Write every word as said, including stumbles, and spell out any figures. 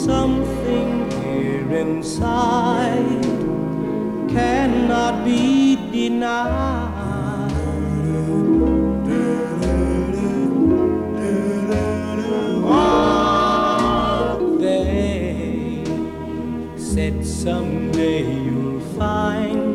something here inside cannot be denied. Oh, they said someday you'll find